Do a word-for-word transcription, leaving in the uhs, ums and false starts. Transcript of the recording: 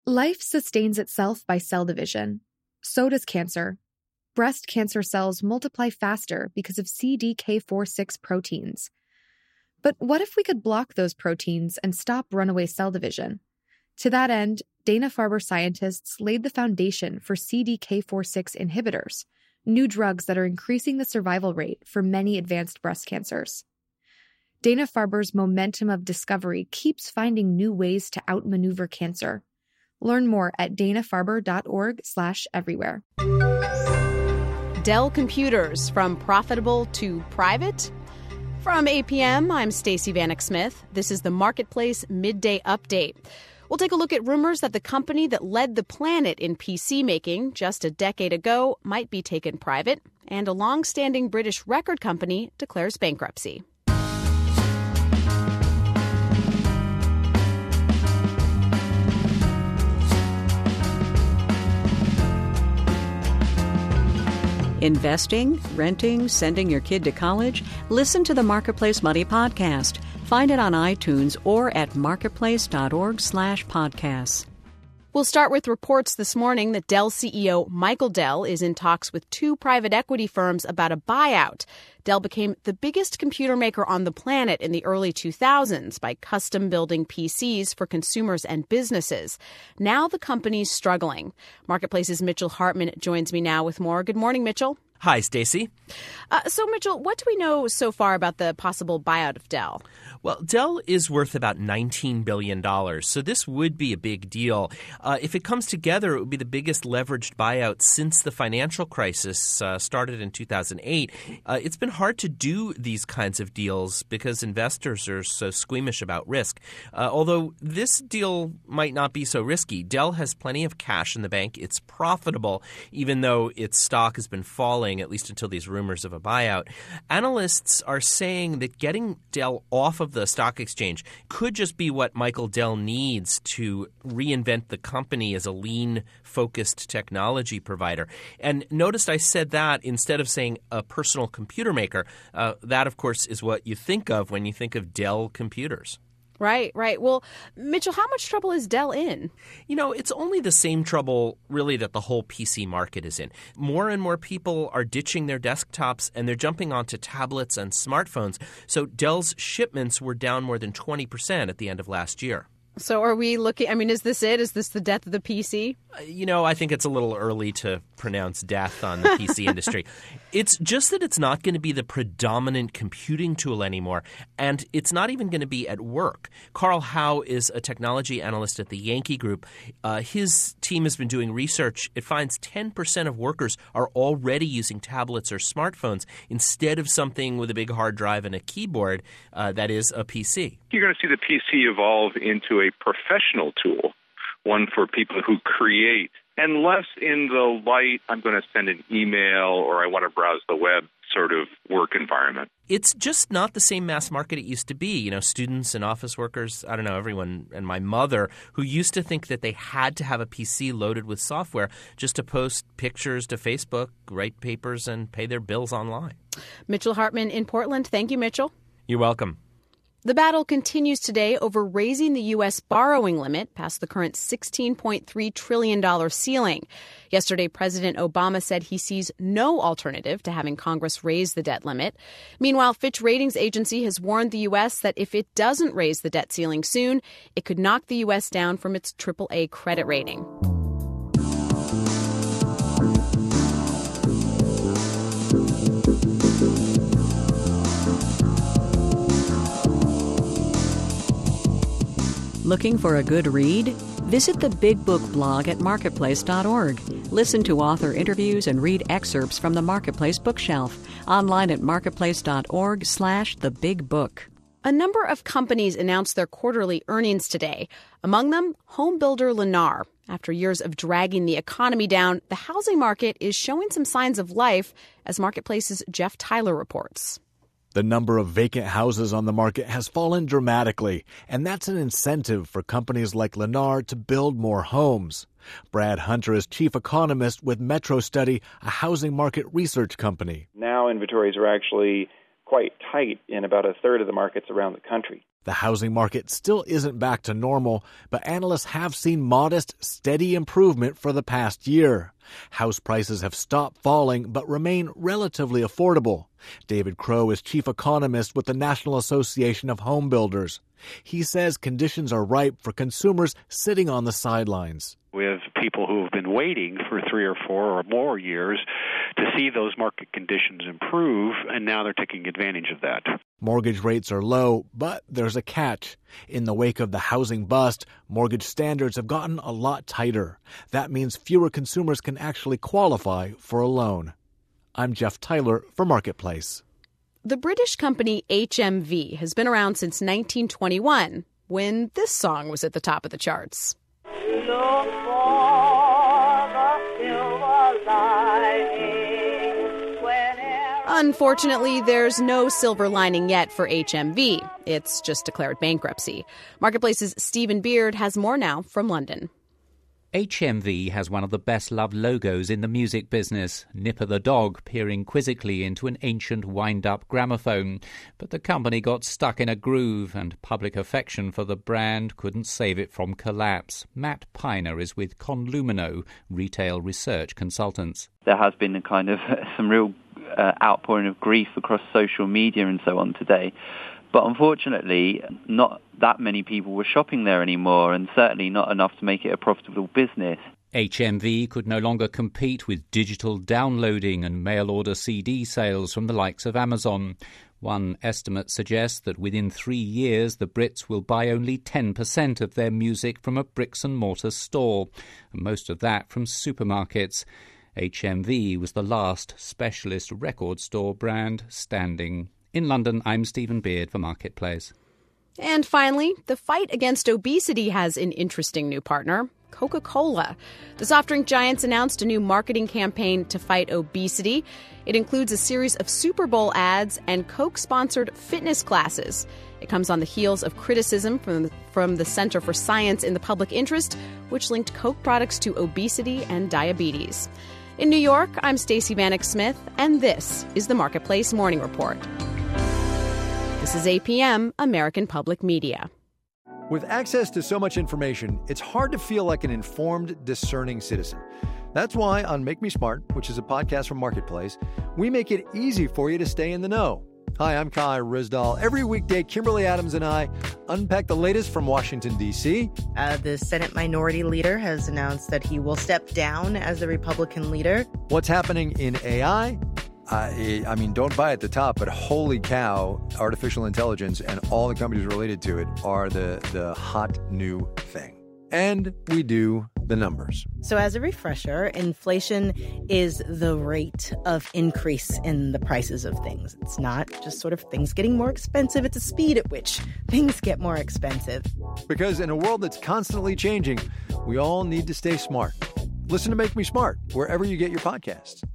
Life sustains itself by cell division. So does cancer. Breast cancer cells multiply faster because of C D K four six proteins. But what if we could block those proteins and stop runaway cell division? To that end, Dana-Farber scientists laid the foundation for C D K four six inhibitors, new drugs that are increasing the survival rate for many advanced breast cancers. Dana-Farber's momentum of discovery keeps finding new ways to outmaneuver cancer. Learn more at dana-farber.org slash everywhere. Dell Computers, from profitable to private? From A P M, I'm Stacey Vanek Smith. This is the Marketplace Midday Update. We'll take a look at rumors that the company that led the planet in P C making just a decade ago might be taken private, and a long-standing British record company declares bankruptcy. Investing, renting, sending your kid to college? Listen to the Marketplace Money podcast. Find it on iTunes or at marketplace.org slash podcasts. We'll start with reports this morning that Dell C E O Michael Dell is in talks with two private equity firms about a buyout. Dell became the biggest computer maker on the planet in the early two thousands by custom building P Cs for consumers and businesses. Now the company's struggling. Marketplace's Mitchell Hartman joins me now with more. Good morning, Mitchell. Hi, Stacey. Uh, so, Mitchell, what do we know so far about the possible buyout of Dell? Well, Dell is worth about nineteen billion dollars, so this would be a big deal. Uh, if it comes together, it would be the biggest leveraged buyout since the financial crisis uh, started in two thousand eight. Uh, it's been hard to do these kinds of deals because investors are so squeamish about risk. Uh, although this deal might not be so risky. Dell has plenty of cash in the bank. It's profitable, even though its stock has been falling, at least until these rumors of a buyout. Analysts are saying that getting Dell off of the stock exchange could just be what Michael Dell needs to reinvent the company as a lean-focused technology provider. And notice I said that instead of saying a personal computer maker. Uh, that, of course, is what you think of when you think of Dell computers. Right, right. Well, Mitchell, how much trouble is Dell in? You know, it's only the same trouble, really, that the whole P C market is in. More and more people are ditching their desktops and they're jumping onto tablets and smartphones. So Dell's shipments were down more than twenty percent at the end of last year. So are we looking – I mean, is this it? Is this the death of the P C? Uh, you know, I think it's a little early to pronounce death on the P C industry. It's just that it's not going to be the predominant computing tool anymore, and it's not even going to be at work. Carl Howe is a technology analyst at the Yankee Group. Uh, his team has been doing research. It finds ten percent of workers are already using tablets or smartphones instead of something with a big hard drive and a keyboard uh, that is a P C. You're going to see the P C evolve into a professional tool, one for people who create, and less in the light, I'm going to send an email or I want to browse the web sort of work environment. It's just not the same mass market it used to be. You know, students and office workers, I don't know, everyone, and my mother, who used to think that they had to have a P C loaded with software just to post pictures to Facebook, write papers, and pay their bills online. Mitchell Hartman in Portland. Thank you, Mitchell. You're welcome. The battle continues today over raising the U S borrowing limit past the current sixteen point three trillion dollars ceiling. Yesterday, President Obama said he sees no alternative to having Congress raise the debt limit. Meanwhile, Fitch Ratings Agency has warned the U S that if it doesn't raise the debt ceiling soon, it could knock the U S down from its triple A credit rating. Looking for a good read? Visit the Big Book blog at marketplace dot org. Listen to author interviews and read excerpts from the Marketplace bookshelf. Online at marketplace dot org slash the big book. A number of companies announced their quarterly earnings today. Among them, home builder Lennar. After years of dragging the economy down, the housing market is showing some signs of life, as Marketplace's Jeff Tyler reports. The number of vacant houses on the market has fallen dramatically, and that's an incentive for companies like Lennar to build more homes. Brad Hunter is chief economist with Metro Study, a housing market research company. Now inventories are actually quite tight in about a third of the markets around the country. The housing market still isn't back to normal, but analysts have seen modest, steady improvement for the past year. House prices have stopped falling but remain relatively affordable. David Crow is chief economist with the National Association of Home Builders. He says conditions are ripe for consumers sitting on the sidelines. We have people who have been waiting for three or four or more years to see those market conditions improve, and now they're taking advantage of that. Mortgage rates are low, but there's a catch. In the wake of the housing bust, mortgage standards have gotten a lot tighter. That means fewer consumers can actually qualify for a loan. I'm Jeff Tyler for Marketplace. The British company H M V has been around since nineteen twenty-one, when this song was at the top of the charts. Look for the silver lining whenever... Unfortunately, there's no silver lining yet for H M V. It's just declared bankruptcy. Marketplace's Stephen Beard has more now from London. H M V has one of the best-loved logos in the music business, Nipper the dog peering quizzically into an ancient wind-up gramophone. But the company got stuck in a groove, and public affection for the brand couldn't save it from collapse. Matt Piner is with Conlumino, retail research consultants. There has been a kind of some real uh, outpouring of grief across social media and so on today. But unfortunately, not that many people were shopping there anymore, and certainly not enough to make it a profitable business. H M V could no longer compete with digital downloading and mail-order C D sales from the likes of Amazon. One estimate suggests that within three years, the Brits will buy only ten percent of their music from a bricks-and-mortar store, and most of that from supermarkets. H M V was the last specialist record store brand standing. In London, I'm Stephen Beard for Marketplace. And finally, the fight against obesity has an interesting new partner, Coca-Cola. The soft drink giants announced a new marketing campaign to fight obesity. It includes a series of Super Bowl ads and Coke-sponsored fitness classes. It comes on the heels of criticism from the, from the Center for Science in the Public Interest, which linked Coke products to obesity and diabetes. In New York, I'm Stacey Vanek Smith, and this is the Marketplace Morning Report. This is A P M, American Public Media. With access to so much information, it's hard to feel like an informed, discerning citizen. That's why on Make Me Smart, which is a podcast from Marketplace, we make it easy for you to stay in the know. Hi, I'm Kai Rizdal. Every weekday, Kimberly Adams and I unpack the latest from Washington, D C. Uh, the Senate Minority Leader has announced that he will step down as the Republican leader. What's happening in A I? I, I mean, don't buy at the top, but holy cow, artificial intelligence and all the companies related to it are the, the hot new thing. And we do the numbers. So as a refresher, inflation is the rate of increase in the prices of things. It's not just sort of things getting more expensive. It's the speed at which things get more expensive. Because in a world that's constantly changing, we all need to stay smart. Listen to Make Me Smart wherever you get your podcasts.